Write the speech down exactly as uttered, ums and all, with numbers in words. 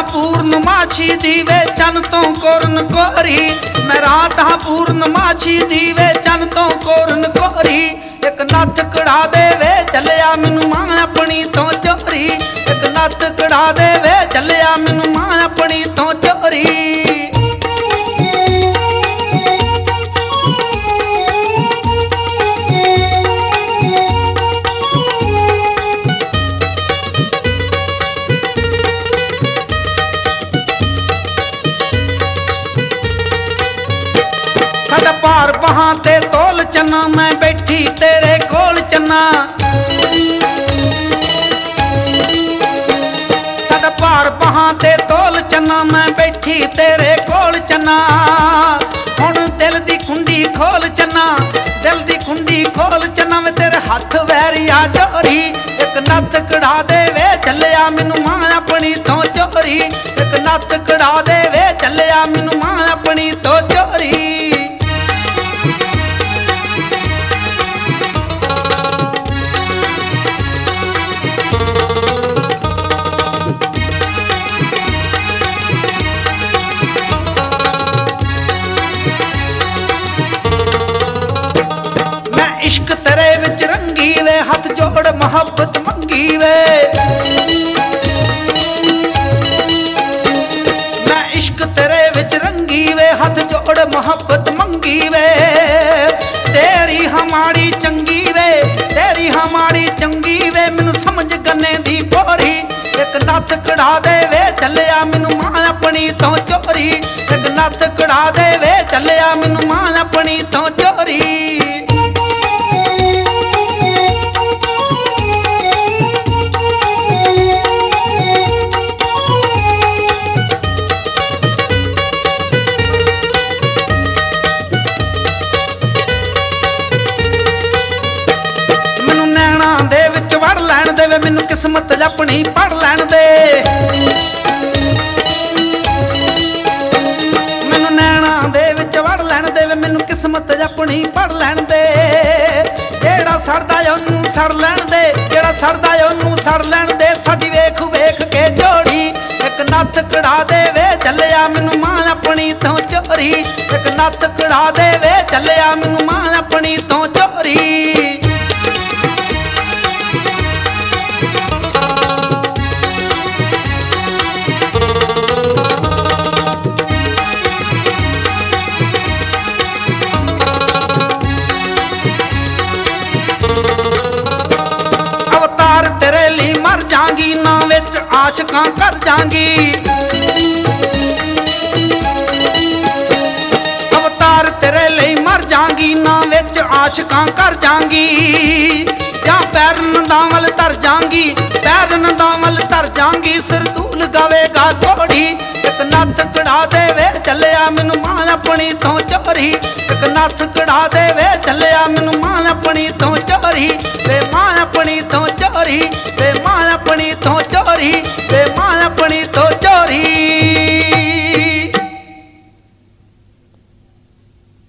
ਹਾਂ ਪੂਰਨਮਾਸ਼ੀ ਦੀਵੇ ਚੰਨ ਤੋਂ ਕੋਰਨ ਕੋਰੀ। ਮੈਂ ਰਾਤ ਹਾਂ ਪੂਰਨਮਾਸ਼ੀ ਦੀਵੇ ਚੰਨ ਤੋਂ ਕੋਰਨ ਕੋਰੀ। ਇੱਕ ਨੱਥ ਕੜਾ ਦੇਵੇ ਚੱਲਿਆ ਮੈਨੂੰ ਮਾਂ ਆਪਣੀ ਤੋਂ ਚੋਰੀ। ਇੱਕ ਨੱਥ ਕੜਾ ਦੇਵੇ ਚੱਲਿਆ ਮੈਨੂੰ ਮਾਂ ਆਪਣੀ ਤੋਂ ਚੋਰੀ। ਸਾਡਾ ਭਾਰ ਬਾਹਾਂ ਤੇ ਤੋਲ ਚੰਨਾ ਮੈਂ ਬੈਠੀ ਤੇਰੇ ਕੋਲ ਚੰਨਾ। ਸਾਡਾ ਭਾਰ ਬਾਹਾਂ ਤੇ ਤੋਲ ਚੰਨਾ ਮੈਂ ਬੈਠੀ ਤੇਰੇ ਕੋਲ ਚੰਨਾ। ਹੁਣ ਦਿਲ ਦੀ ਖੁੰਡੀ ਖੋਲ ਚੰਨਾ, ਦਿਲ ਦੀ ਖੁੰਡੀ ਖੋਲ ਚੰਨਾ ਵੇ ਤੇਰੇ ਹੱਥ ਵੈਰੀਆ ਡੋਰੀ। ਇੱਕ ਨੱਥ ਕੜਾ ਦੇਵੇ ਚੱਲਿਆ ਮੈਨੂੰ ਮਾਂ ਆਪਣੀ ਤੋਂ ਚੋਰੀ। ਇੱਕ ਨੱਥ ਕੜਾ ਦੇਵੇ ਚੱਲਿਆ ਮੈਨੂੰ ਮਾਂ ਆਪਣੀ ਤੋਂ ਚੋਰੀ। इश्क तेरे विच रंगी वे हथ जोड़ मोहब्बत मंगी वे। मैं इश्क तेरे विच रंगी वे हथ जोड़ मोहब्बत मंगी वे। तेरी हमारी चंगी वे, तेरी हमारी चंगी वे मैनू समझ गन्ने दी बोरी। एक नत्थ कड़ा देवे चलिया मैनू मां अपनी तो चोरी। एक नत्थ कड़ा देवे चलिया मैनू मां अपनी तो चोरी। मैनू किस्मत अपनी पढ़ लैन दे। मैनू नैना दे विच वड़ लैन दे वे मैनू किस्मत अपनी पढ़ लैन दे। जेड़ा सड़दा ओनू सड़ लैन दे, जेड़ा सड़दा ओनू सड़ लैन दे। साडी वेख वेख के जोड़ी एक नत्थ कड़ा देवे चलिया मैनू मां अपनी तो चोरी। एक नत्थ कड़ा देवे चलिया मैनू मां अपनी तो चोरी। अवतार तेरे लिए मर जांगी ना विच आशिकां कर जांगी। अवतार तेरे लिए मर जांगी ना विच आशिकां कर जांगी। या पैरन दावल तर जांगी, पैरन दावल तर जांगी। सरदूल गावेगा घोड़ी एक नत्थ कड़ा देवे चलिया मैनू मां अपनी तो चोरी। एक नत्थ कड़ा दे